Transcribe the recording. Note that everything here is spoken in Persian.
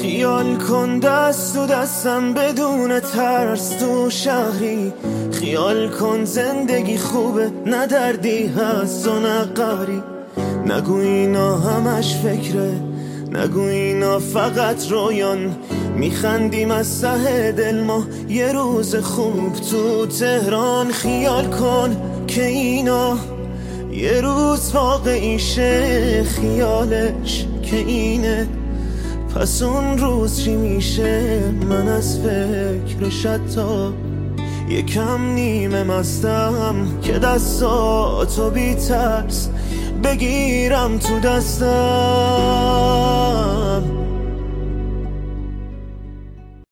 خیال کن دست و دستم بدون ترس تو شهری. خیال کن زندگی خوبه نه دردی هست و نه قهری. نگو اینا همش فکره، نگو اینا فقط رویان. میخندیم از ته دل ما یه روز خوب تو تهران. خیال کن که اینا یه روز واقعی شه، خیالش که اینه پس اون روز چی میشه؟ من از فکرش حتی یکم نیمه مستم که دستاتو بی ترس بگیرم تو دستم.